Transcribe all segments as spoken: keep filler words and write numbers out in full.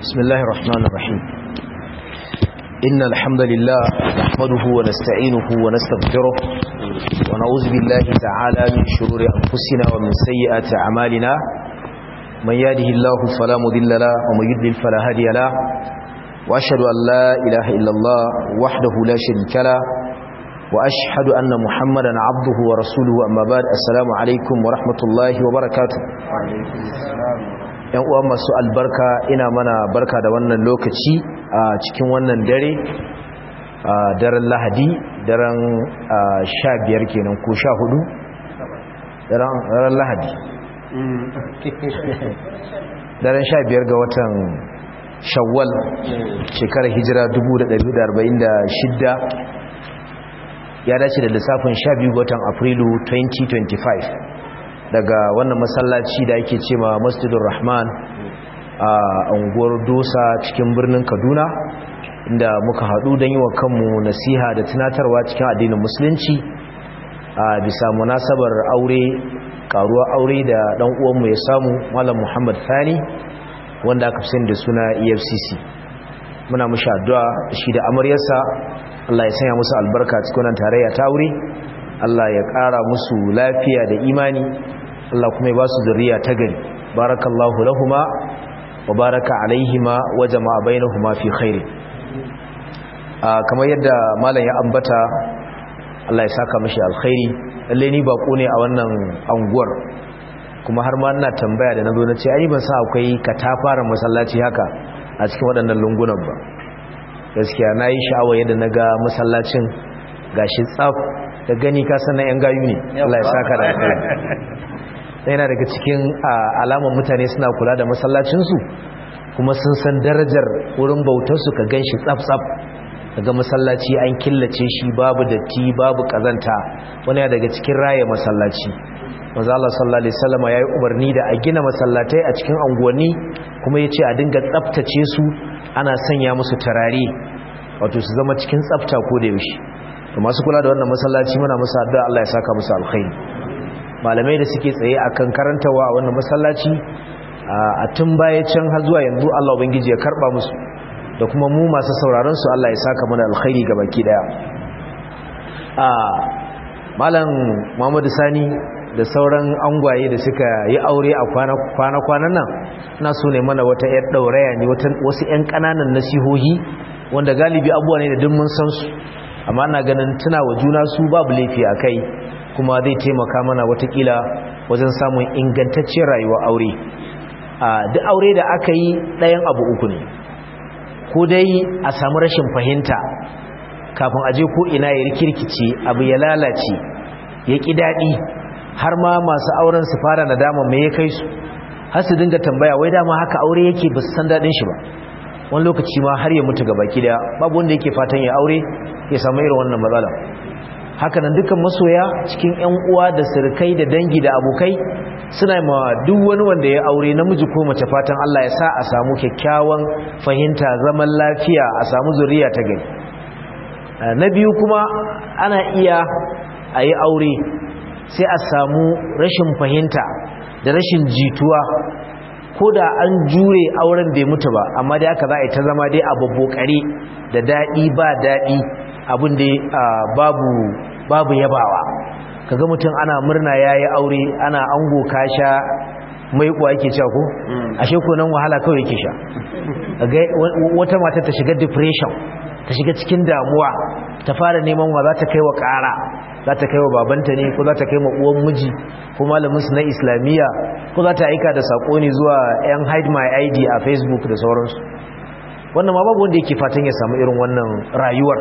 بسم الله الرحمن الرحيم إن الحمد لله نحمده ونستعينه ونستغفره ونعوذ بالله تعالى من شرور أنفسنا ومن سيئات أعمالنا من يهده الله فلا مضل له ومن يضلل فلا هادي له وأشهد أن لا إله إلا الله وحده لا شريك له وأشهد أن محمدا عبده ورسوله أما بعد السلام عليكم ورحمة الله وبركاته. yan uwa masu albarka, ina mana barka da wannan lokaci a cikin wannan dare a daren Lahadi, daren sha biyar kenan ko sha hudu daren Lahadi daren sha biyar ga watan Shawwal shekarar hijira dubu da ɗari da arba'in da shida, ya dace da lissafin sha biyu ga watan Afrilu twenty twenty-five daga wannan masallaci da ake cewa Masjidur Rahman a unguwar Dosa cikin birnin Kaduna, inda muka haɗu don yi wa kanmu nasiha da tunatarwa cikin addinin musulunci a bisa munasabar aure karuwa aure da ɗan uwanmu ya samu Malam Muhammad Thani, wanda aka fi sani da suna E F C C. muna mushi addu'a shi da amaryarsa, Allah ya sanya musu albarka cikin wannan tarayya ta aure, Allah ya ƙara musu lafiya da imani, Allah kuma ya ba su zuriya ta gari. Barakallahu lahuma wa baraka alaihima wa jama'a bainahuma fi khairi. kamar yadda malam ya ambata, Allah ya saka mishi alkhairi. Lalle ni bako ne a wannan anguwar, kuma har ma ina tambaya da nazo nace ai ban san akwai katafaren masallaci haka a cikin waɗannan lungunan ba. Gaskiya nayi sha'awa yadda naga masallacin gashi tsaf, da gani ka san na yan gayu ne. Allah ya saka da alkhairi. yana daga cikin alamar mutane suna kula da masallacinsu, kuma sun san darajar wurin bautarsu. Ka gan shi tsaf-tsaf, daga masallaci an killace shi, babu datti babu kazanta. wani daga cikin raya masallaci. manzo Allah sallallahu alaihi wasallam yayi umarni da a gina masallatai a cikin anguwanni, kuma yace a dinga tsaftace su, ana sanya musu turare, wato su zama cikin tsafta ko da yaushe. to masu kula da wannan masallaci muna musu addu'a Allah ya saka musu alkhairi. malamai da suke tsaye akan karantawa a wannan masallaci a tun baya can har zuwa yanzu, Allah ubangiji ya karba musu, da kuma mu masu sauraron su Allah ya saka mana alkhairi gabaki daya. a malam Muhammadu Sani da sauran angwaye da suka yi aure a kwana-kwanan nan, na so ne mana wata yar dauraya ne, wasu yan kananan nasihohi wanda galibi abubuwa ne da duk mun san su, amma ina ganin tuna wa juna su babu laifi a kai, kuma zai taimaka mana watakila wajen samun ingantacciyar rayuwar aure. duk aure da aka yi ɗayan abu uku ne, ko dai a samu rashin fahimta kafin aje ko ina ya rikirkice, abu ya lalace, ya ƙi daɗi, har ma masu auren su fara nadama me ya kai su, har su dinga tambaya wai dama haka aure yake, ba su san daɗin shi ba. wani lokaci ma har ya mutu gaba ki daya, babu wanda yake fatan ya aure ya samu irin wannan matsala. hakanan dukkan masoya cikin ƴan uwa da sirkai da dangi da abokai suna ma duk wani wanda ya aure, namiji ko mace, fatan Allah ya sa a samu kyakkyawan fahimta, zaman lafiya, a samu zuriya ta gari. na biyu kuma ana iya a yi aure sai a samu rashin fahimta da rashin jituwa, ko da an jure auren bai mutu ba, amma dai aka za a yi ta zama dai a babbokare, da daɗi ba daɗi, abin da babu babu yabawa. kaga mutum ana murna yayi aure, ana ango kasha mai kuwa yake cewa ko ashe ko nan wahala kawai yake sha. kaga wata mata ta shiga depression, ta shiga cikin damuwa, ta fara neman wa za ta kai wa ƙara, za ta kai wa babanta ne, ko za ta kai wa uwan miji, ko malamin su na islamiyya, ko za ta aika da sako ne zuwa yan hide my I D a Facebook da sauransu. wannan ma babu wanda yake fatan ya samu irin wannan rayuwar.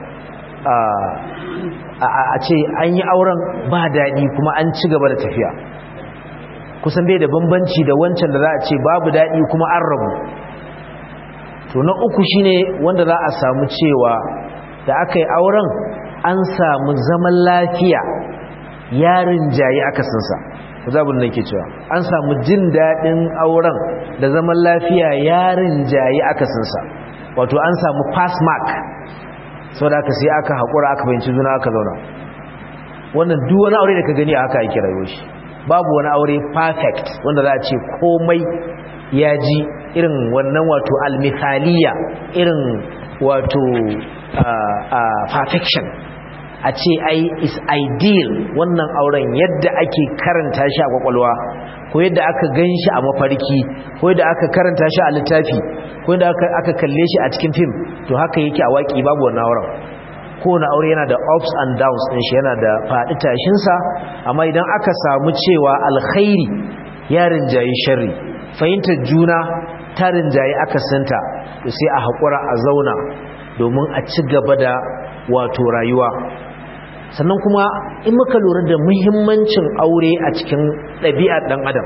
a ce an yi auren ba daɗi kuma an ci gaba da tafiya, kusan bai da bambanci da wancan da za a ce babu daɗi kuma an rabu. to na uku shine wanda za a samu cewa da aka yi auren an samu zaman lafiya, yarin jayi akasinsa, zabin da ke cewa an samu jin daɗin auren da zaman lafiya, yarin jayi akasinsa, wato an samu pass mark. sau da aka sai aka haƙura, aka fahimci juna, aka zauna. wannan duk wani aure da ka gani a haka ake rayuwa shi. babu wani aure perfect wanda za a ce komai ya ji irin wannan wato almithaliya irin wato perfection a ce ai is ideal wannan auren yadda ake karanta shi a kwakwalwa ko yadda aka gan shi a mafarki ko yadda aka karanta shi a littafi ko yadda aka kalle shi a cikin fim to haka yake a waƙi babu wannan auren kowane aure yana da ups and downs ɗin shi yana da faɗi tashinsa amma idan aka samu cewa alkhairi ya rinjayi sharri fahimtar juna ta rinjayi akasinta to sai a haƙura a zauna domin a ci gaba da wato rayuwa sannan kuma in muka lura da muhimmancin aure a cikin ɗabi'ar ɗan adam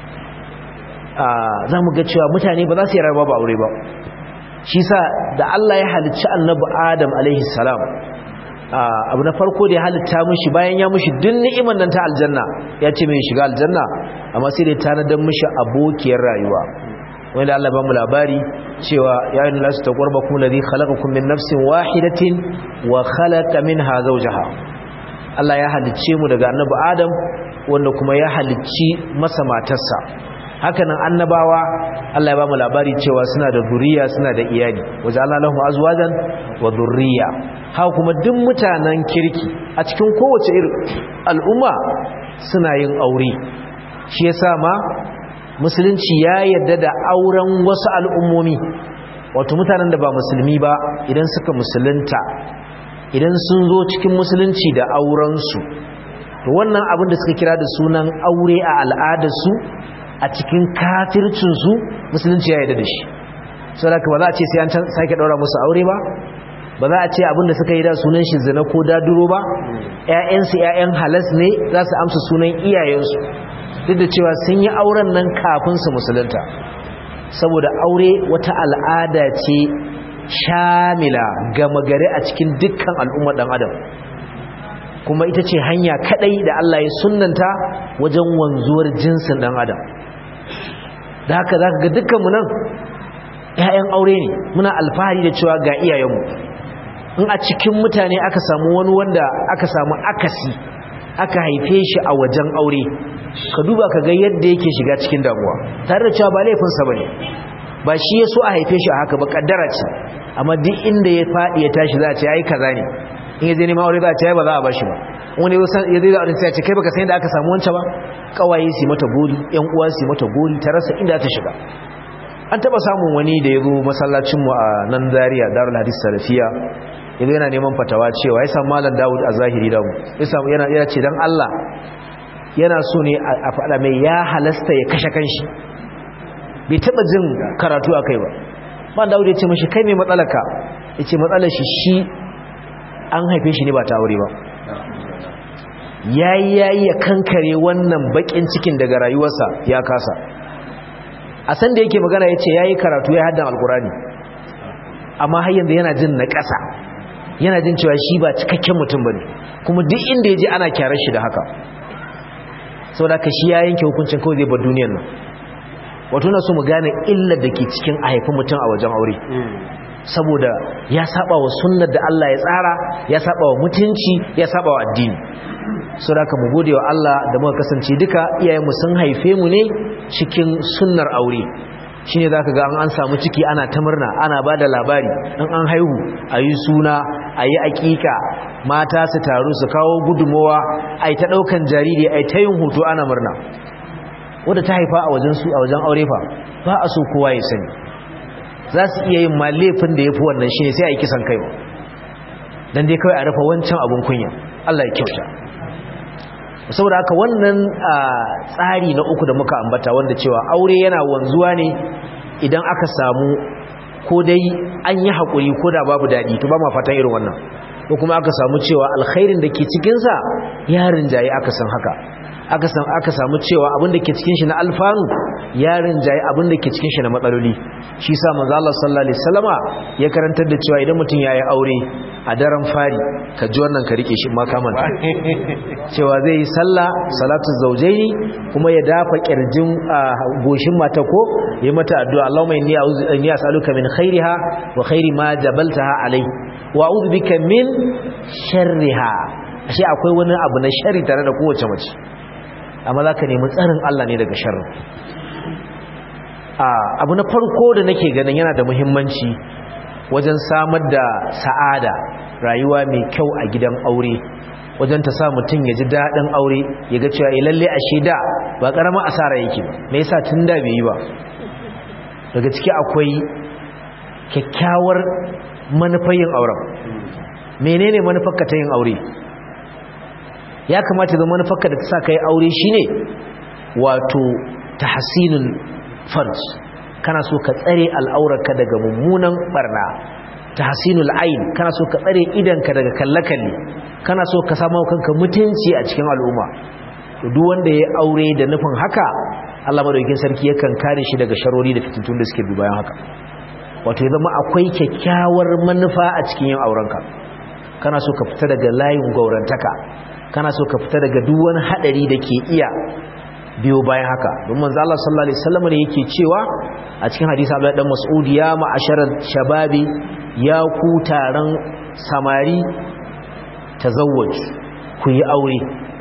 za mu ga cewa mutane ba za su yi rayuwa ba aure ba shi sa da Allah ya halicci annabi Adam alaihi salam abu na farko da ya halitta mishi bayan ya mishi duk ni'imar nan ta aljanna ya ce mai shiga aljanna amma sai da ya tanadar mishi abokiyar rayuwa wanda Allah ba mu labari cewa ya yi nasu ta ƙwarba kuma ladhi khalaqakum min nafsin wahidatin wa khalaqa minha zawjaha Allah ya halicce mu daga annabi Adam wanda kuma ya halicci masa matarsa hakanan annabawa Allah ya ba mu labari cewa suna da zuriya suna da iyali waja'alna lahum azwajan wa dhurriyya haka kuma duk mutanen kirki a cikin kowace irin al'umma suna yin aure shi yasa ma musulunci ya yarda da auren wasu al'ummomi wato mutanen da ba musulmi ba idan suka musulunta idan sun zo cikin musulunci da aurensu to wannan abin da suka kira da sunan aure a al'adarsu a cikin kafircinsu musulunci ya yarda da shi sau da ba za a ce sai an sake ɗaura musu aure ba ba za a ce abin da suka yi da sunan shi zina ko daduro ba ‘ya'yansu ‘ya'yan halas ne za su amsa sunan iyayensu duk da cewa sun yi auren nan kafin su musulunta saboda aure wata al'ada ce shamila gama gari a cikin dukkan al'ummar ɗan adam kuma ita ce hanya kadai da Allah ya sunnanta wajen wanzuwar jinsin ɗan adam da haka za ka ga dukkanmu nan ‘ya'yan aure ne muna alfahari da cewa ga iyayenmu in a cikin mutane aka samu wani wanda aka samu akasi aka haife shi a wajen aure ka duba ka ga yadda yake shiga cikin damuwa tare da cewa ba laifinsa ba ne ba shi ya so a haife shi a haka ba kaddara ce amma duk inda ya faɗi ya tashi za a ce ya yi kaza ne in ya zai nema aure za a ce ba za a ba shi ba wani ya zai da aure sai a ce kai baka san inda aka samu wancan ba kawaye su mata gori yan uwa su mata gori ta rasa inda ta shiga an taba samun wani da ya zo masallacinmu a nan Zaria Darul Hadith Salafiya yanzu yana neman fatawa cewa ya samu Malam Dawud a zahiri damu ya samu yana yana ce dan Allah yana so ne a faɗa mai ya halasta ya kashe kanshi bai taba jin karatu a kai ba Malam Dawud ya ce mashi kai mai matsalaka ya ce matsalar shi shi an haife shi ne ba ta aure ba yayi yayi ya kankare wannan bakin cikin daga rayuwarsa ya kasa a san da yake magana ya ce ya yi karatu ya haddan alkurani amma har yanzu yana jin na ƙasa yana jin cewa shi ba cikakken mutum ba ne kuma duk inda ya je ana kyarar shi da haka sau da ka shi ya yanke hukuncin kawai zai bar duniyar nan wato na so mu gane illar da ke cikin a haifi mutum a wajen aure saboda ya saba wa sunnar da Allah ya tsara ya saba wa mutunci ya saba wa addini so da ka mu gode wa Allah da muka kasance duka iyayenmu sun haife mu ne cikin sunnar aure shine zaka ga an an samu ciki ana ta murna ana bada labari in an haihu ayi suna ayi akika mata su taru su kawo gudumowa ai ta daukan jariri ai ta yin hoto ana murna wanda ta haifa a wajen su a wajen aure fa ba a so kowa ya sani za su iya yin ma laifin da yafi wannan shine sai ayi kisan kai dan dai kawai a rufe wancan abun kunya Allah ya kyauta saboda haka wannan tsari na uku da muka ambata wanda cewa aure yana wanzuwa ne idan aka samu ko dai an yi haƙuri ko da babu daɗi to ba ma fatan irin wannan ko kuma aka samu cewa alkhairin da ke cikinsa ya rinjaye aka san haka aka san aka samu cewa abin da ke cikin shi na alfanu ya rinjaye abin da ke cikin shi na matsaloli shi sa manzo Allah sallallahu alaihi wasallama ya karantar da cewa idan mutum yayi aure a daren fari ka ji wannan ka rike shi ma kamanta cewa zai yi sallah salatu zawjaini kuma ya dafa kirjin goshin mata ko yayi mata addu'a Allahumma inni a'udhu inni as'aluka min khairiha wa khairi ma jabaltaha alai wa a'udhu bika min sharriha ashe akwai wani abu na sharri tare da kowace mace amma za ka nemi tsarin Allah ne daga sharri abu na farko da nake ganin yana da muhimmanci wajen samar da sa'ada rayuwa mai kyau a gidan aure, wajen ta sa mutum ya ji daɗin aure ya ga cewa lalle a shida ba ƙaramin asara yake ba, me yasa tun da bai yi ba. Daga ciki akwai kyakkyawar manufar yin auren. Menene manufarka ta yin aure? Ya kamata da manufarka da ta sa ka yi aure shine wato tahsinul farj, kana so ka tsare al'aurarka daga mummunan barna. Tahsinul ayn, kana so ka tsare idanka daga kalle-kalle, kana so ka samu kanka mutunci a cikin al'umma. To duk wanda ya aure da nufin haka, Allah madaukakin sarki yakan kare shi daga sharori da fitintun da suke bi bayan haka. Wato ya zama akwai kyakkyawar manufa a cikin yin aurenka. Kana so ka fita daga layin gaurantaka, kana so ka fita daga duk wani hadari da ke iya biyo bayan haka. Don manzo Allah sallallahu alaihi wasallam ne yake cewa a cikin hadisi Abdullah dan Mas'ud, ya ma'asharal shababi, ya ku taron samari, tazawwaj, ku yi aure.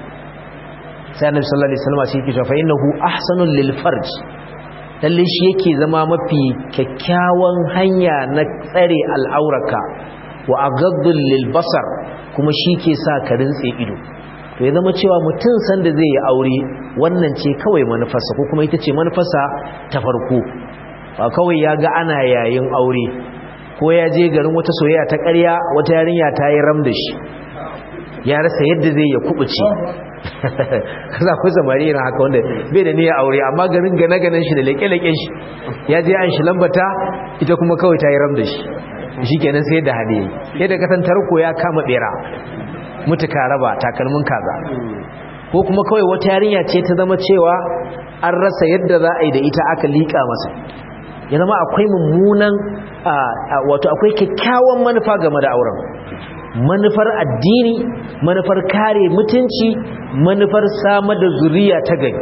Sai Annabi sallallahu alaihi wasallam sai yake cewa fa innahu ahsanul lil farj, lalle shi yake zama mafi kyakkyawan hanya na tsare al'auraka, wa agaddul lil basar, kuma shi ke sa ka rintse ido. To ya zama cewa mutum sanda zai yi aure wannan ce kawai manufarsa, ko kuma ita ce manufarsa ta farko. Ba kawai ya ga ana yayin aure, ko ya je garin wata soyayya ta ƙarya, wata yarinya ta yi ram da shi, ya rasa yadda zai ya kubuce. Kaza ku samari yana haka wanda bai da niyyar aure, amma garin gane-ganen shi da leƙe-leƙen shi ya je an shi lambata, ita kuma kawai ta yi ram da shi. Shi kenan sai da hade, yadda kasan tarko ya kama bera, mutuka raba takalmin kaza. Ko kuma kawai wata yarinya ce ta zama cewa an rasa yadda za a yi da ita, aka liƙa masa. Ya zama akwai mummunan wato akwai kyakkyawan manufa game da auren, manufar addini, manufar kare mutunci, manufar samar da zuriya ta gari.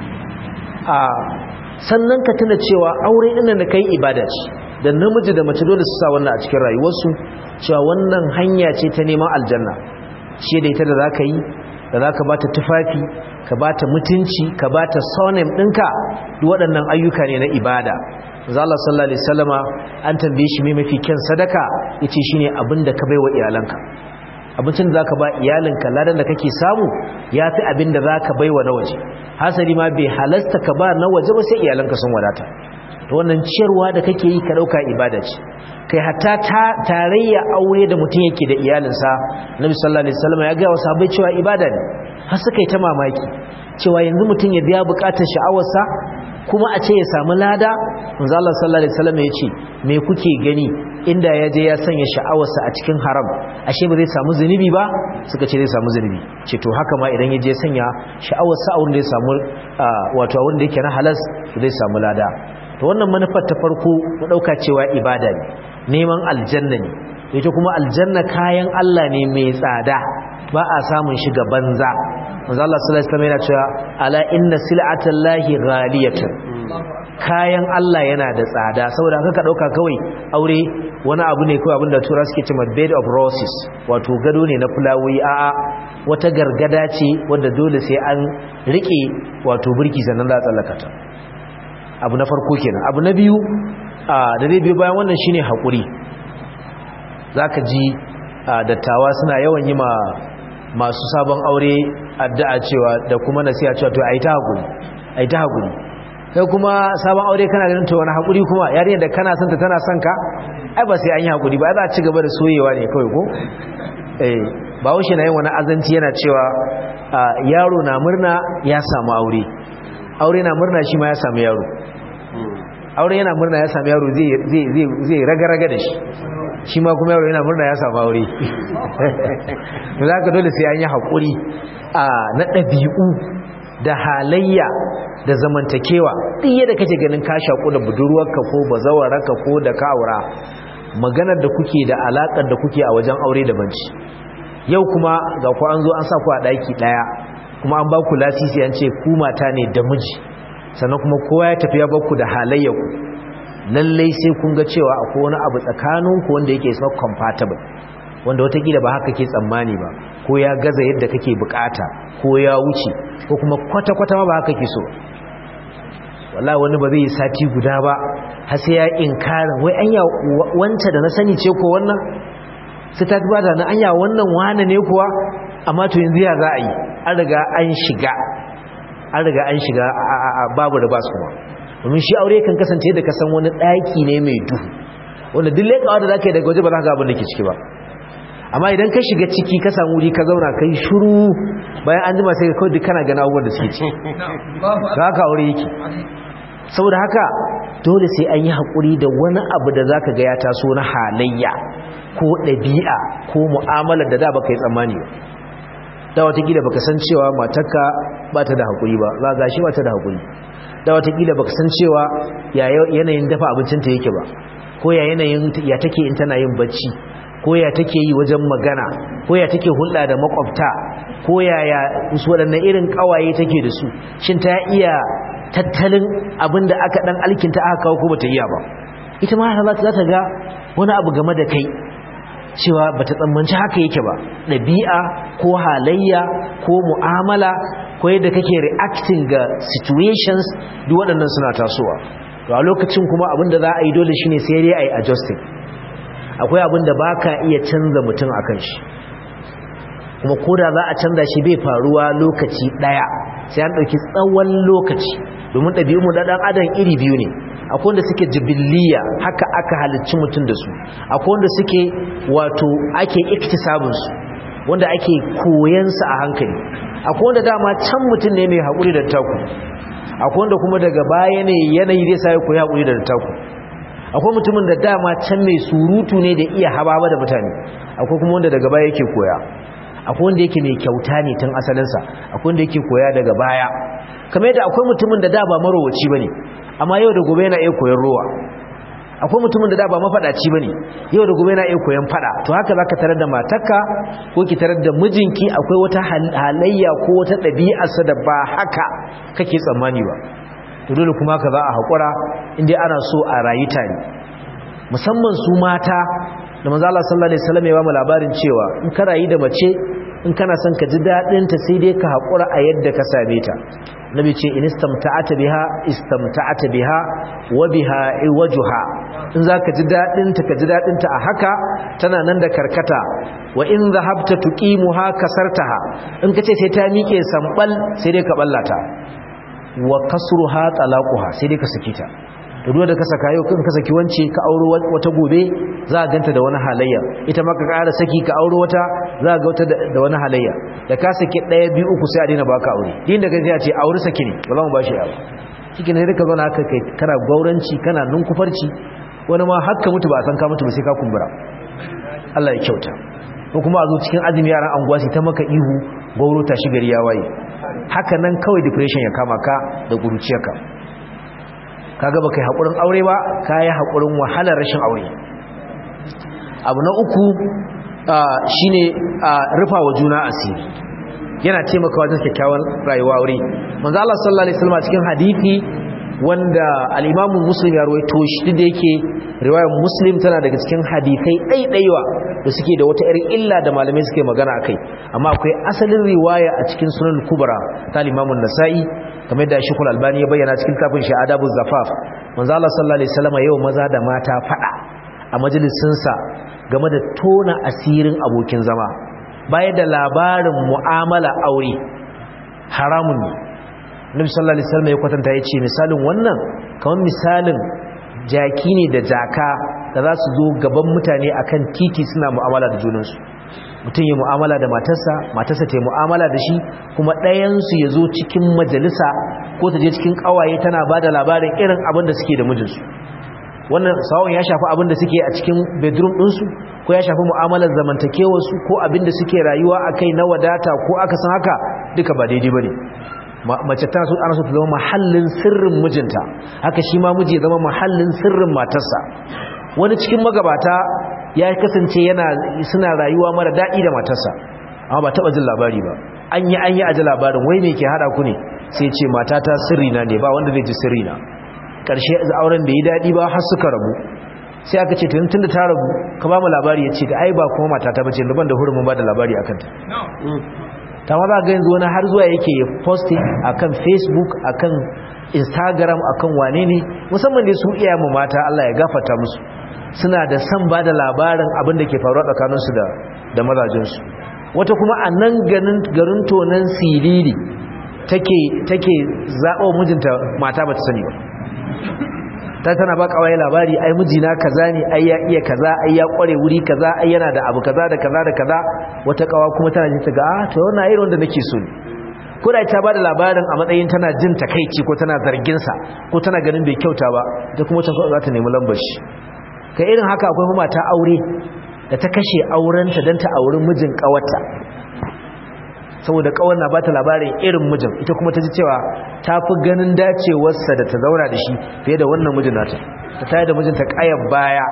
Sannan ka tuna cewa aure ɗin da kai ibada ce, da namiji da mace dole su sa wannan a cikin rayuwarsu, cewa wannan hanya ce ta neman aljanna. Ce da ita da za ka yi, da za ka ba ta tufafi, ka ba ta mutunci, ka ba ta sonem ɗinka, duk waɗannan ayyuka ne na ibada. Allah sallallahu alaihi wasallama an tambaye shi mai mafi kyan sadaka, yace shine abin da ka baiwa iyalanka. Abincin da zaka ba iyalinka, ladan da kake samu yafi abin da zaka baiwa na waje. Hasali ma bai halasta ka ba na waje ba sai iyalanka sun wadata. To wannan ciyarwa da kake yi ka dauka ibada ce. Kai hatta ta tarayya aure da mutum yake da iyalinsa, Nabi sallallahu alaihi wasallama ya ga wa sahabbai cewa ibada ne. Har suka yi ta mamaki cewa yanzu mutum ya biya bukatar sha'awarsa kuma a ce ya samu lada. Manzo Allah sallallahu alaihi wasallam ya ce me kuke gani inda ya je ya sanya sha'awarsa a cikin haram, ashe ba zai samu zunubi ba? Suka ce zai samu zunubi. Ce to haka ma idan ya je sanya sha'awarsa a wurin da ya samu wato a wurin da yake na halas, zai samu lada. To wannan manufar ta farko mu dauka cewa ibada ne, neman aljanna ne. Ita kuma aljanna kayan Allah ne mai tsada, ba a samun shi ga banza. Manzo Allah sallallahu alaihi wasallam yana cewa ala inna sil'atallahi ghaliyatun, kayan Allah yana da tsada. Saboda haka ka dauka kawai aure wani abu ne kawai abinda tura suke cewa bed of roses, wato gado ne na fulawoyi. A'a, wata gargada ce wanda dole sai an rike wato burki sannan za a tsallaka ta. Abu na farko kenan. Abu na biyu da zai biyo bayan wannan shine hakuri. Zaka ji dattawa suna yawan yi ma masu sabon aure addu'a cewa da kuma nasiha cewa to ai ta hakuri, ai ta hakuri. Kai kuma sabon aure kana ganin to wani hakuri kuma, yarinyar da kana son ta tana son ka, ai ba sai an yi hakuri ba, za a ci gaba da soyewa ne kawai ko. Eh, Bahaushe na yin wani azanci yana cewa yaro na murna ya samu aure, aure na murna shi ma ya samu yaro. Aure yana murna ya samu yaro zai zai zai raga-raga da shi, shi ma kuma yaro yana murna ya samu aure. Za ka dole sai an yi haƙuri na ɗabi'u da halayya da zamantakewa. Duk yadda kake ganin ka shaƙu da budurwarka ko bazawararka ko da ka aura, maganar da kuke da alaƙar da kuke a wajen aure da banci. Yau kuma ga ku an zo an sa ku a ɗaki ɗaya, kuma an ba ku lasisi an ce ku mata ne da miji, sannan kuma kowa ya tafi ya ba ku da halayyaku. Lallai sai kun ga cewa akwai wani abu tsakaninku wanda yake not compatible, wanda watakila ba haka ke tsammani ba, ko ya gaza yadda kake bukata, ko ya wuce, ko kuma kwata-kwata ba haka ke so. wallahi wani ba zai yi sati guda ba har sai ya inkarin wai anya wance da na sani ce ko wannan sai ta duba da na anya wannan wane ne kuwa amma to yanzu ya za a yi an riga an shiga an riga an shiga babu da basu kuma domin shi aure kan kasance da kasan wani daki ne mai duhu wanda duk lekawa da zaka yi daga waje ba za ka ga abin da ke ciki ba amma idan ka shiga ciki ka samu wuri ka zauna kai shiru bayan an jima sai ka kawai duk kana gana abubuwan da suke ciki ga haka aure yake saboda haka dole sai an yi haƙuri da wani abu da zaka ga ya taso na halayya ko ɗabi'a ko mu'amalar da da baka yi tsammani ba da watakila baka san cewa matarka ba ta da haƙuri ba za ga shi ba ta da haƙuri da watakila baka san cewa ya yanayin dafa abincinta yake ba ko ya yanayin ya take in tana yin bacci ko ya take yi wajen magana ko ya take hulɗa da makwabta ko ya ya su waɗannan irin ƙawaye take da su shin ta iya tattalin abin da aka ɗan alkinta aka kawo ko bata iya ba ita ma za ta ga wani abu game da kai cewa bata tsammanci haka yake ba ɗabi'a ko halayya ko mu'amala ko yadda kake reacting ga situations duk waɗannan suna tasowa to a lokacin kuma abin da za a yi dole shine sai dai a yi adjusting akwai abin da baka iya canza mutum akan shi kuma koda za a canza shi bai faruwa lokaci daya sai an dauki tsawon lokaci domin ɗabi'un mu da dan adam iri biyu ne akwai wanda suke jibiliya haka aka halicci mutum da su akwai wanda suke wato ake iktisabun su wanda ake koyan su a hankali akwai wanda dama can mutum ne mai hakuri da taku akwai wanda kuma daga baya ne yanayi zai sai koyi hakuri da taku akwai mutumin da dama can mai surutu ne da iya hababa da mutane akwai kuma wanda daga baya yake koya akwai wanda yake mai kyauta ne tun asalinsa akwai wanda yake koya daga baya kamar yadda akwai mutumin da da ba marowaci bane amma yau da gobe yana iya koyon rowa akwai mutumin da da ba mafadaci bane yau da gobe yana iya koyon fada to haka zaka tarar da matarka ko ki tarar da mijinki akwai wata halayya ko wata ɗabi'arsa da ba haka kake tsammani ba to dole kuma ka za a haƙura inda ana so a rayu tare musamman su mata da manzo Allah sallallahu alaihi wasallam ya ba mu labarin cewa in ka rayu da mace in kana son ka ji dadin ta sai dai ka haƙura a yadda ka same ta nabi ce in istamta'ata biha istamta'ata biha wa biha iwajuha in zaka ji dadin ta ka ji dadin ta a haka tana nan da karkata wa in dhahabta tuqimuha kasartaha in kace sai ta miƙe sambal sai dai ka ballata wa kasruha talaquha sai dai ka saki ta to duk da ka saka yau kan ka saki wance ka auro wata gobe za ka ganta da wani halayya ita ma ka ƙara saki ka auro wata za ka ga wata da wani halayya da ka saki ɗaya biyu uku sai a daina baka aure din da gaji a ce aure saki ne ba za mu bashi aure cikin ne ka zauna haka kai kana gauranci kana nunkufarci wani ma hakka mutu ba a san ka mutu ba sai ka kumbura Allah ya kyauta ko kuma a zo cikin azumi yaran anguwa sai ta maka ihu gauro ta shigari ya waye haka nan kawai depression ya kama ka da guruciyarka kaga baka yi hakurin aure ba kai hakurin wahalar rashin aure abu na uku shine rufa wa juna asiri yana taimakawa wajen kyakkyawan rayuwa aure manzo Allah sallallahu alaihi wasallam cikin hadisi wanda al-Imam Muslim ya rawaito shi da yake riwayar Muslim tana daga cikin hadisai daidaiwa da suke da wata irin illa da malamai suke magana akai amma akwai asalin riwaya a cikin Sunan Kubra ta Imam An-Nasa'i kamar da Sheikh Al-Albani ya bayyana cikin kafin shi Adabuz Zafaf manzo Allah sallallahu alaihi wasallam yau maza da mata fada a majalisin sa game da tona asirin abokin zama bayar da labarin mu'amala aure haramun ne Nabi sallallahu alaihi wasallam ya kwatanta yace misalin wannan kamar misalin jaki ne da jaka da za su zo gaban mutane akan titi suna mu'amala da junansu mutum ya mu'amala da matarsa matarsa ta yi mu'amala da shi kuma ɗayansu ya zo cikin majalisa ko ta je cikin ƙawaye tana ba da labarin irin abin da suke da mijinsu wannan sawon ya shafi abin da suke a cikin bedroom ɗinsu ko ya shafi mu'amalar zamantakewarsu ko abin da suke rayuwa a kai na wadata ko aka san haka duka ba daidai ba ne mace tana so ana so ta zama mahallin sirrin mijinta haka shi ma miji ya zama mahallin sirrin matarsa wani cikin magabata ya kasance yana suna rayuwa mara daɗi da matarsa amma ba taɓa jin labari ba an yi an yi aji labarin wai me ke haɗa ku ne sai ce matata sirrina ne ba wanda zai ji sirrina ƙarshe auren bai yi daɗi ba har suka rabu sai aka ce tun da ta rabu ka ba mu labari ya ce da ai ba kuma matata ba ce ban da hurumin ba da labari a kanta ta ma za ga yanzu wani har zuwa yake posting akan Facebook akan Instagram akan wane ne, musamman dai su iyayen mu mata Allah ya gafarta musu, suna da san ba da labarin abin da ke faruwa tsakaninsu da da mazajinsu. Wata kuma a nan ganin garin tonan siriri take take zaɓo mijinta mata ba ta sani ba, ta tana ba kawai labari ai mijina kaza ne, ai ya iya kaza, ai ya kware wuri kaza, ai yana da abu kaza da kaza da kaza. Wata kawa kuma tana jin ta ga ah to wannan irin wanda nake so ne, ko da ta ba da labarin a matsayin tana jin takeici ko tana zargin sa ko tana ganin bai kyauta ba, ita kuma ta za ta nemi lambar shi. Kai irin haka akwai mata aure da ta kashe aurenta don ta auri mijin kawarta, saboda kawar na bata labarin irin mijin, ita kuma ta ji cewa ta fi ganin dacewarsa da ta zauna da shi fiye da wannan mijin nata. Ta tayar da mijinta kayar baya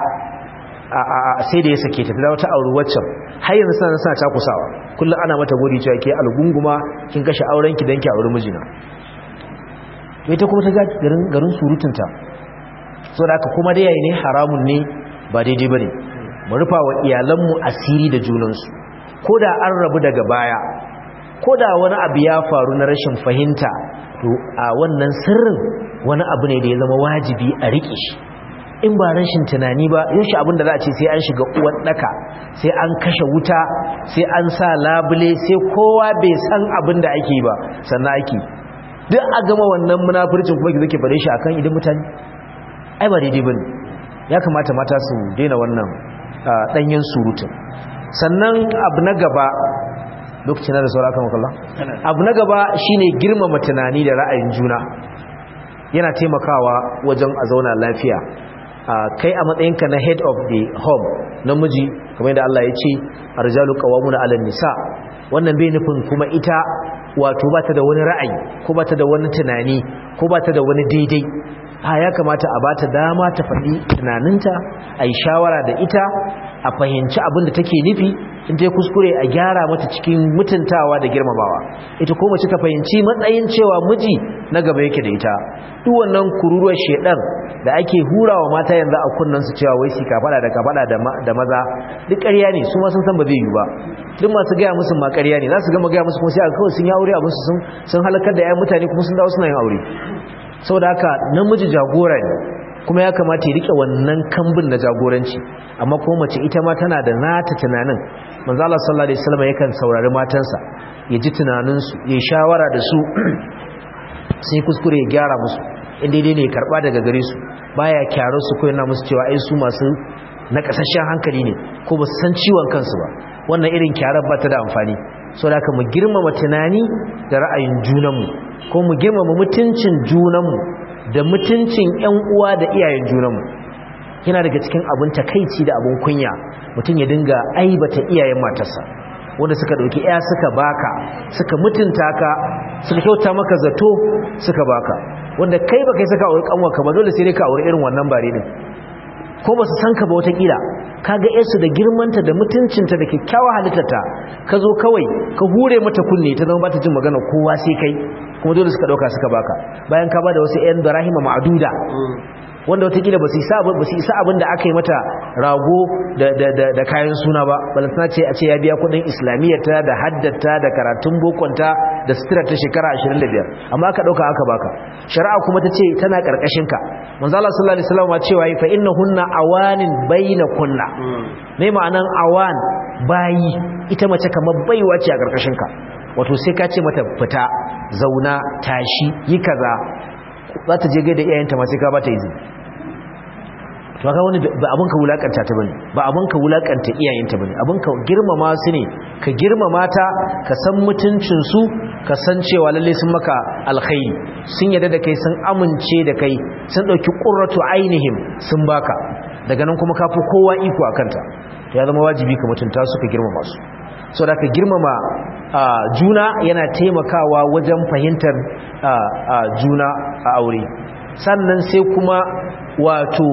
a sai da ya sake ta dawo ta auri waccan, har yanzu suna suna cakusawa, kullum ana mata gori cewa ke algunguma kin kashe aurenki don ki auri mijina. To ita kuma ta ga garin garin surutunta, saboda haka kuma dai yayi ne haramun ne, ba daidai bane mu rufa wa iyalanmu asiri da junansu, ko da an rabu daga baya, ko da wani abu ya faru na rashin fahimta, to a wannan sirrin wani abu ne da ya zama wajibi a riƙe shi. In ba rashin tunani ba, yaushe abin da za a ce sai an shiga uwar ɗaka, sai an kashe wuta, sai an sa labule, sai kowa bai san abin da ake ba sannan ake duk a gama wannan munafurcin kuma ki zake fare shi akan idan mutane, ai ba daidai bane. Ya kamata mata su daina wannan danyen surutun. Sannan abu na gaba, lokacin da saura kan makalla, abu na gaba shine girmama tunani da ra'ayin juna, yana taimakawa wajen a zauna lafiya. Kai a matsayinka na head of the home, namiji kamar yadda Allah ya ce arjalu qawwamuna 'alan nisa, wannan bai nufin kuma ita wato ba ta da wani ra'ayi ko ba ta da wani tunani ko ba ta da wani daidai. A ya kamata a bata dama ta faɗi tunaninta, a yi shawara da ita, a fahimci abin da take nufi, in ta kuskure a gyara mata cikin mutuntawa da girmamawa. Ita ko mace ta fahimci matsayin cewa miji na gaba yake da ita. Duk wannan kururuwar shedan da ake hurawa mata yanzu a kunnan su cewa wai shi ka fada da ka fada da maza, duk ƙarya ne, su ma sun san ba zai yi ba. Duk masu gaya musu ma ƙarya ne, za su gama gaya musu kuma sai a kawai sun yi aure abin su sun sun halakar da 'ya'yan mutane kuma sun dawo suna yin aure. Saboda haka namiji jagora ne, kuma ya kamata ya rike wannan kambun na jagoranci, amma kuma mace ita ma tana da nata tunanin. Manzo Allah sallallahu alaihi wasallam yakan saurari matansa, ya ji tunaninsu, ya shawara da su, sai kuskure ya gyara musu, in daidai ne ya karba daga gare su, baya kyaro su ko yana musu cewa ai su masu na kasashen hankali ne ko ba su san ciwon kansu ba. Wannan irin kyarar ba ta da amfani. Saboda haka mu girmama tunani da ra'ayin junanmu, ko mu girmama mutuncin junanmu da mutuncin ƴan uwa da iyayen junanmu. Yana daga cikin abin takeici da abin kunya mutum ya dinga aibata iyayen matarsa, wanda suka dauki ƴa suka baka, suka mutunta ka, suka kyauta maka zato suka baka, wanda kai baka yi saka aure kanwarka ba, dole sai dai ka aure irin wannan bare din, ko ba su san ka ba wata kila kaga yarsu da girmanta da mutuncinta da kyakkyawa halittarta, ka zo kawai ka hure mata kunne ta zama ba ta jin magana kowa sai kai, kuma dole suka dauka suka baka, bayan ka bada wasu ƴan darahima ma'aduda wanda watakila ba su isa abin da aka yi mata rago da kayan suna ba, balantana ce a ce ya biya kudin islamiyyarta da haddata da karatun bokonta da sutura ta shekara ashirin da biyar, amma aka dauka aka baka. Shari'a kuma ta ce tana karkashinka. Manzo Allah sallallahu alaihi wasallam cewa fa innahunna awanin bainakunna, me ma'anan awan? Bayi. Ita mace kamar baiwa ce a karkashinka, wato sai ka ce mata fita, zauna, tashi, yi kaza, za ta je gaida iyayenta ma sai ka ba ta izini. To ga wani ba abun ka wulakanta ta bane, ba abun ka wulakanta iyayenta bane, abun ka girmama su ne, ka girmama ta, ka san mutuncin su, ka san cewa lalle sun maka alkhairi, sun yarda da kai, sun amince da kai, sun dauki qurratu ainihim sun baka, daga nan kuma kafi kowa iko akan ta. Ya zama wajibi ka mutunta su, ka girmama su. Saboda ka girmama juna yana taimakawa wajen fahimtar juna a aure. Sannan sai kuma wato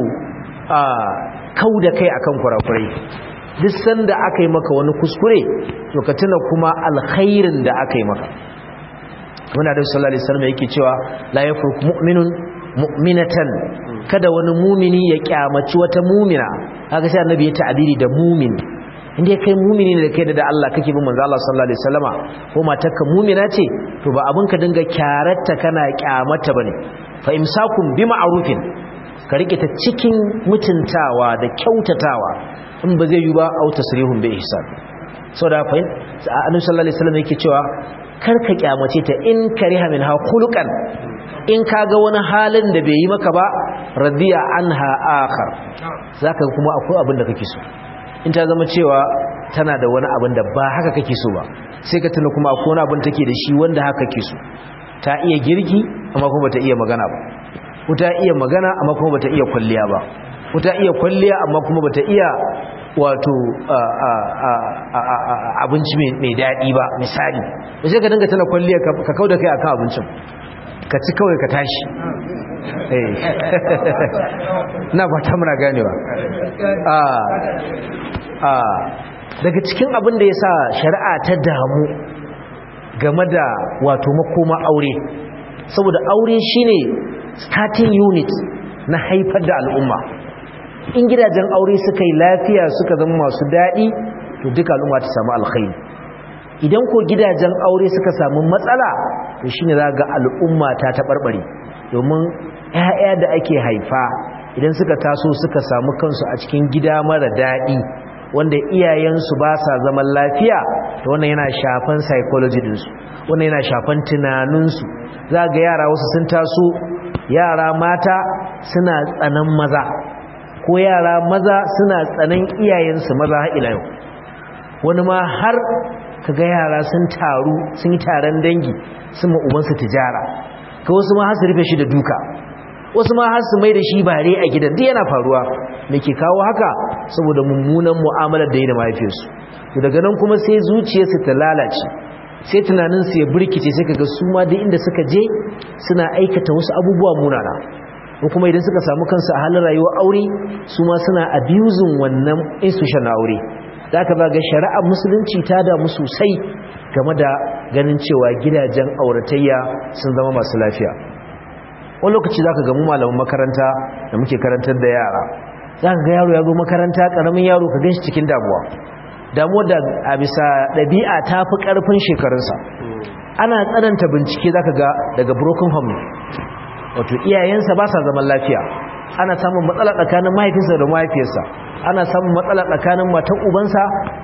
kau da kai akan kurakurai. Duk sanda aka yi maka wani kuskure, to ka tuna kuma alkhairin da aka yi maka. Wanda da sallallahu alaihi wasallam yake cewa la yafruq mu'minun mu'minatan, kada wani mumini ya kyamaci wata mumina. Kaga sai annabi ya ta'abiri da mumin. Inda kai mumini ne da kai da Allah kake bin manzo Allah sallallahu alaihi wasallama, ko matarka mumina ce, to ba abin ka dinga kyararta kana kyamata bane. fa imsakun bi ma'rufin ka rike ta cikin mutuntawa da kyautatawa in ba zai yi ba au tasrihun bi ihsan saboda fa annabi sallallahu alaihi wasallam yake cewa kar ka kyamace ta in kariha minha khuluqan in kaga wani halin da bai yi maka ba radiya anha akhar zaka kuma akwai abin da kake so in ta zama cewa tana da wani abin da ba haka kake so ba sai ka tuna kuma akwai wani abin take da shi wanda haka kake so ta iya girki amma kuma bata iya magana ba ko ta iya magana amma kuma bata iya kwalliya ba ko ta iya kwalliya amma kuma bata iya wato abinci mai daɗi ba misali da sai ka dinga tana kwalliya ka kauda kai akan abincin ka ci kawai ka tashi na fata muna ganewa daga cikin abin da ya sa shari'a ta damu game da wato makoma aure saboda aure shine starting unit na haifar da al'umma in gidajen aure suka yi lafiya suka zama masu daɗi to duka al'umma ta samu alkhairi idan ko gidajen aure suka samu matsala to shine za ga al'umma ta taɓarɓare domin 'ya'ya da ake haifa idan suka taso suka samu kansu a cikin gida mara daɗi wanda iyayensu ba sa zaman lafiya to wannan yana shafan psychology ɗinsu wannan yana shafan tunaninsu za ga yara wasu sun taso yara mata suna tsanan maza ko yara maza suna tsanan iyayensu maza har ila yau wani ma har kaga yara sun taru sun yi taron dangi sun ma ubansu tijara ka wasu ma har su rufe shi da duka wasu ma har su mai da shi bare a gidan duk yana faruwa me ke kawo haka saboda mummunan mu'amalar da yi da mahaifiyarsu to daga nan kuma sai zuciyarsu ta lalace sai tunaninsu ya burkice sai kaga su ma duk inda suka je suna aikata wasu abubuwa munana ko kuma idan suka samu kansu a halin rayuwar aure su ma suna abusing wannan institution na aure da aka ba ga shari'ar musulunci ta damu sosai game da ganin cewa gidajen auratayya sun zama masu lafiya wani lokaci za ka gamu malamin makaranta da muke karantar da yara za ka ga yaro ya zo makaranta ƙaramin yaro ka ganshi cikin damuwa damuwa da a bisa ɗabi'a ta fi ƙarfin shekarunsa ana tsananta bincike za ka ga daga broken home wato iyayensa ba sa zaman lafiya ana samun matsala tsakanin mahaifinsa da mahaifiyarsa ana samun matsala tsakanin matan ubansa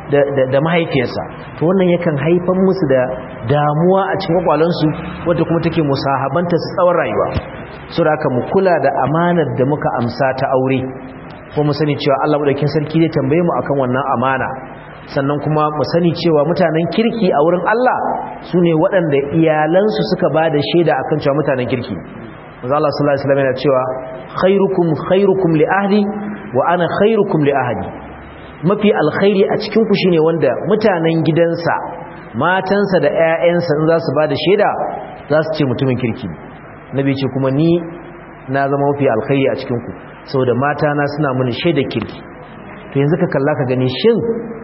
da mahaifiyarsa to wannan yakan haifar musu da damuwa a cikin kwakwalansu wadda kuma take musahabanta su tsawon rayuwa so da mu kula da amanar da muka amsa ta aure ko mu sani cewa Allah madaukakin sarki zai tambaye mu akan wannan amana sannan kuma mu sani cewa mutanen kirki a wurin Allah sune waɗanda iyalansu suka ba da shaida akan cewa mutanen kirki manzo Allah sallallahu alaihi wasallam yana cewa khairukum khairukum li ahli wa ana khairukum li ahli mafi alkhairi a cikin ku shine wanda mutanen gidansa matansa da ƴaƴansa in za su bada shaida za su ce mutumin kirki nabi ce kuma ni na zama mafi alkhairi a cikin ku saboda mata na suna mini shaidar kirki to yanzu ka kalla ka gani shin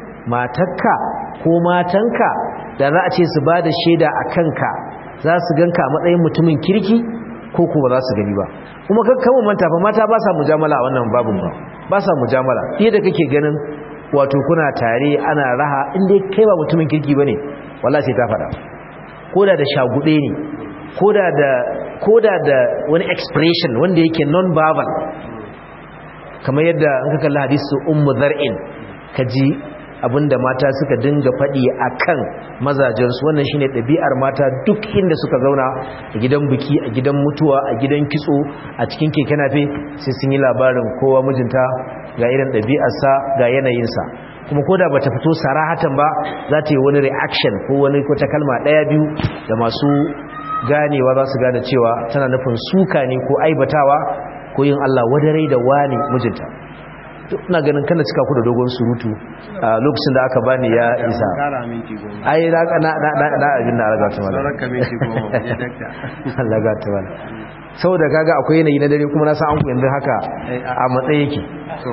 matarka ko matanka da za a ce su bada shaida akan ka za su ganka a matsayin mutumin kirki ko ko ba za su gani ba kuma kakkan manta fa mata ba sa mujamala a wannan babun ba ba sa mujamala fiye da kake ganin wato kuna tare ana raha inda kai ba mutumin kirki bane wallahi sai ta fada koda da shagude ne koda da koda da wani expression wanda yake non verbal kamar yadda an ka kalli hadisi ummu zar'in kaji abinda mata suka dinga faɗi akan mazajensu wannan shine ɗabi'ar mata duk inda suka zauna a gidan biki a gidan mutuwa a gidan kitso a cikin keke nafe sai sun yi labarin kowa mijinta ga irin ɗabi'arsa ga yanayinsa kuma koda bata fito sarahatan ba za ta yi wani reaction ko wani ko ta kalma ɗaya biyu da masu ganewa za su gane cewa tana nufin suka ne ko aibatawa ko yin Allah wadarai da wani mijinta ina ganin kana cika ku da dogon surutu a lokacin da aka bani ya isa ai na na na na abin da Allah ta wala Allah ta wala saboda kaga akwai yanayi na dare kuma na san an ku yanzu haka a matsayi yake to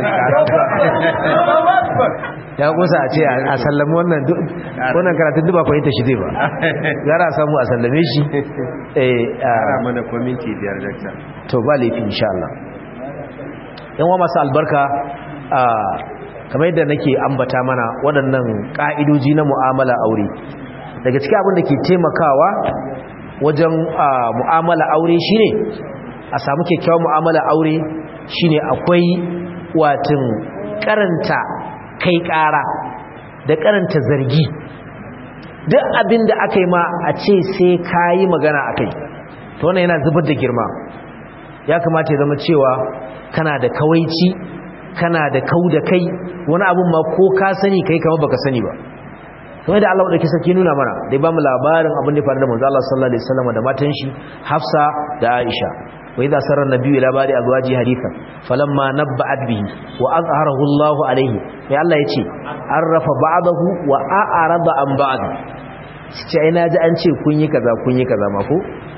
ya kusa a ce a sallami wannan wannan karatun duba fahimta shi zai ba gara samu a sallame shi eh a mana community biyar dakta to ba laifi insha Allah yan wa masu albarka kamar yadda nake ambata mana waɗannan ƙa'idoji na mu'amala aure daga cikin abin da ke taimakawa wajen mu'amala aure shine a samu kyakkyawar mu'amala aure shine akwai watin karanta kai ƙara da karanta zargi. Duk abin da aka yi ma a ce sai ka yi magana a kai, to wannan yana zubar da girma. Ya kamata ya zama cewa kana da kawaici, kana da kau da kai, wani abin ma ko ka sani kai kama baka sani ba. Kamar da Allah wadda sarki nuna mana da ya ba mu labarin abin da ya faru da manzo Allah sallallahu alaihi wasallam da matan shi Hafsa da Aisha. Wa idza sarra an-nabiyyu ila ba'di azwaji hadithan falamma nabba'at bihi wa azharahu Allah alaihi, sai Allah ya ce arrafa ba'dahu wa a'rada an ba'd. Sai ina ji an ce kun yi kaza kun yi kaza ma ko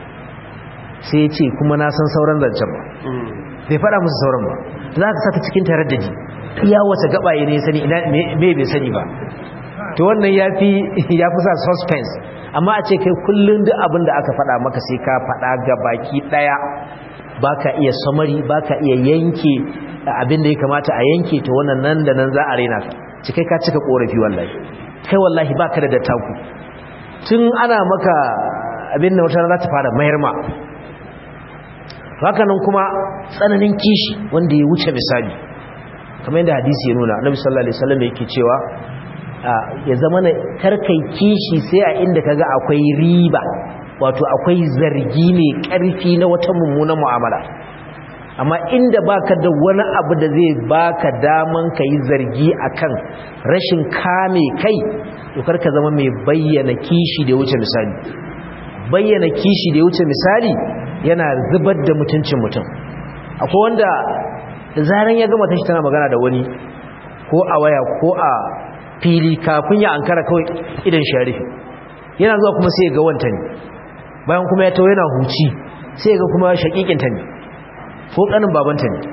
sai ya ce kuma na san sauran zancen ba, bai fada musu sauran ba. Za ka saka cikin taraddadi, iya wace gabaye ne sani ina me bai sani ba. To wannan yafi yafi sa suspense. Amma a ce kai kullun duk abin da aka fada maka sai ka fada ga baki daya, baka iya summary, baka iya yanke abin da ya kamata a yanke, to wannan nan da nan za a rena ka. Ci kai ka cika korafi wallahi. Kai wallahi baka da dattaku. Tun ana maka abin da wata za ta fara mayar ma. Haka nan kuma tsananin kishi wanda ya wuce misali. Kamar yadda hadisi ya nuna, Annabi sallallahu alaihi wasallam yake cewa ya zama na karkai kishi sai a inda kaga akwai riba, wato akwai zargi mai karfi na wata mummunan mu'amala. Amma inda baka da wani abu da zai baka daman kai zargi akan rashin kame kai, to karka zama mai bayyana kishi da wuce misali. Bayyana kishi da wuce misali yana zubar da mutuncin mutum. Akwai wanda da zaran ya gama tashi tana magana da wani ko a waya ko a fili, kafin ya ankara kawai idan sharifi yana zuwa kuma sai ya ga wanta ne, bayan kuma ya tawo yana huci sai ya ga kuma shakikinta ne ko kanin babanta ne.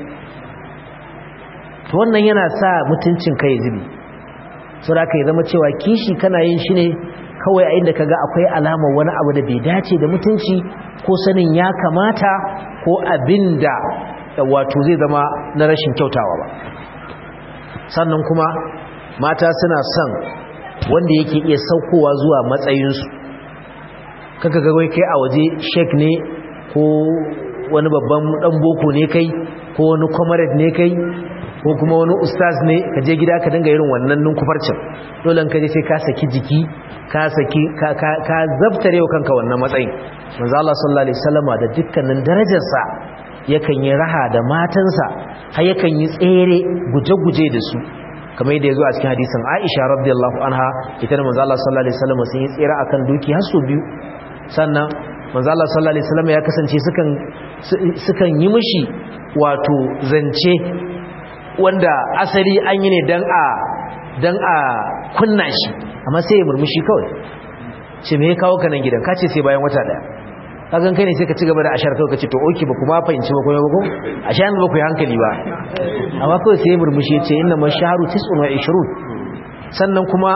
to wannan yana sa mutuncin kai zubi. so da kai zama cewa kishi kana yin shi ne kawai a inda kaga akwai alamar wani abu da bai dace da mutunci ko sanin ya kamata ko abinda wato zai zama na rashin kyautawa ba. sannan kuma mata suna son wanda yake iya saukowa zuwa matsayinsu. kaka ga wai kai a waje sheik ne ko wani babban dan boko ne kai ko wani comrade ne kai ko kuma wani ustaz ne ka je gida ka dinga irin wannan ninkufarcin. dole ka je sai ka saki jiki ka saki ka ka, ka zabtare wa kanka wannan matsayin. manzo Allah sallallahu alaihi wasallama da dukkanin darajarsa yakan yi raha da matansa, har yakan yi tsere guje-guje da su, kamar yadda ya zo a cikin hadisin Aisha radiyallahu anha, ita da manzo Allah sallallahu alaihi wasallam sun yi tsere akan duki har su biyu. sannan manzo Allah sallallahu alaihi wasallam ya kasance sukan sukan yi mishi wato zance wanda asali an yi ne dan a dan a kunna shi, amma sai ya murmushi kawai. ce me ya kawo ka nan gidan? kace sai bayan wata daya. kagan kai ne sai ka ci gaba da ashar kawai kace to oki ba kuma fahimci ba kuma ba ko ashan ba ku yi hankali ba. amma kawai sai ya murmushi ya ce inna mashaharu tis'un wa ishrun. sannan kuma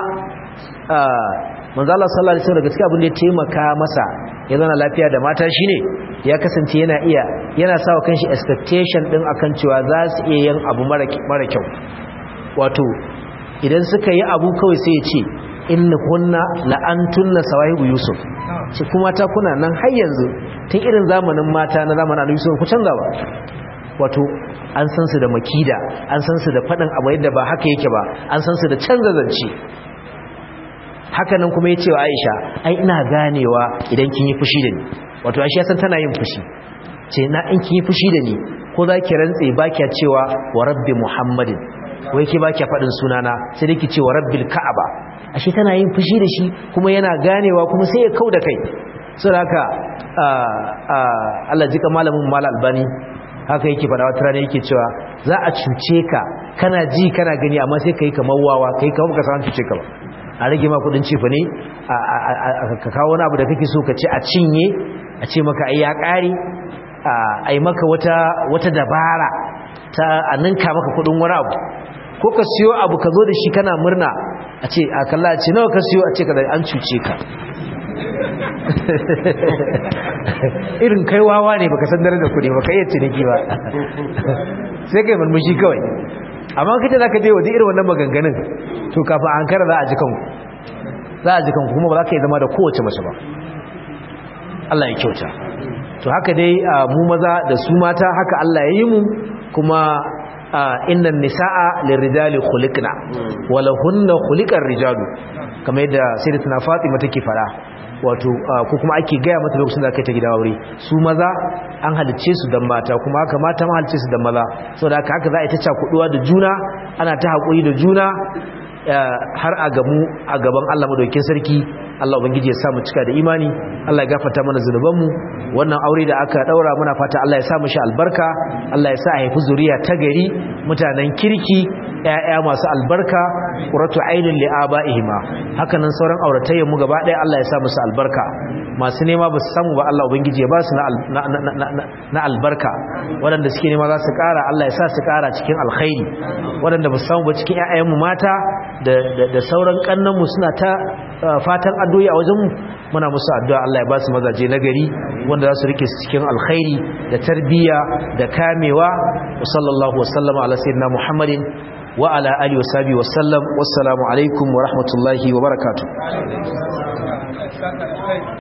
manzo Allah sallallahu alaihi wasallam da gaskiya abin da ya taimaka masa ya zauna lafiya da mata shine ya kasance yana iya yana sawa kanshi expectation din akan cewa za su iya yin abu mara mara kyau. wato idan suka yi abu kawai sai ya ce inna kunna la antunna sawahibu yusuf. ce kuma ta kuna nan har yanzu tun irin zamanin mata na zamanin Annabi Yusuf ku canza ba. wato an san su da makida, an san su da fadin abu yadda ba haka yake ba, an san su da canza zance. haka nan kuma ya ce wa Aisha ai ina ganewa idan kin yi fushi da ni. wato Aisha san tana yin fushi. ce na in kin yi fushi da ni ko za ki rantse ba kiya cewa wa rabbi muhammadin, wai ke ba kiya faɗin sunana sai dai ki ce wa rabbil ka'aba. ashe tana yin fushi da shi kuma yana ganewa kuma sai ya kau da kai. saboda haka Allah jika malamin Mal Albani haka yake faɗa wata rana yake cewa za a cuce ka kana ji kana gani amma sai kai kamar wawa, kai kamar baka san cuce ka ba. a rage ma kudin cifa ne, ka kawo wani abu da kake so ka ce a cinye, a ce maka ai ya kare, a yi maka wata wata dabara ta a ninka maka kudin wani abu, ko ka siyo abu ka zo da shi kana murna a ce a kalla a ce nawa ka siyo, a ce ka da an cuce ka. irin kai wawa ne baka san darajar kudi baka iya ciniki ba sai kai murmushi kawai. amma kace zaka je waje irin wannan maganganun to kafin an kara za a ji kanku za a ji kanku kuma ba za ka yi zama da kowace mace ba. Allah ya kyauta. to haka dai mu maza da su mata haka Allah ya yi mu kuma innan nisaa lirijali khuliqna wala hunna khuliqar rijalu kamar yadda sayyidatuna Fatima take fara wato ko kuma ake gaya mata lokacin da kai ta gida aure su maza an halicce su dan mata kuma haka mata ma halicce su dan maza saboda haka haka za a yi ta cakuduwa da juna ana ta hakuri da juna har a gamu a gaban Allah madaukakin sarki Allah ubangiji ya sa mu cika da imani Allah ya gafarta mana zanubanmu wannan aure da aka daura muna fata Allah ya sa mu shi albarka Allah ya sa a haifi zuriya ta gari mutanen kirki ƴaƴa masu albarka qurratu ainin li abaihima haka nan sauran auratayyan mu gaba ɗaya Allah ya sa musu albarka masu nema ba su samu ba Allah ubangiji ya ba su na albarka waɗanda suke nema za su ƙara Allah ya sa su ƙara cikin alkhairi waɗanda ba su samu ba cikin ƴaƴayen mu mata da sauran kannan mu suna ta fatan addu'a a wajen mu muna musu addu'a Allah ya ba su mazaje nagari wanda za su rike su cikin alkhairi da tarbiyya da kamewa wa sallallahu wa sallama ala sayyidina Muhammadin wa ala alihi wa sahbihi wa sallam wassalamu alaikum wa rahmatullahi wa barakatuh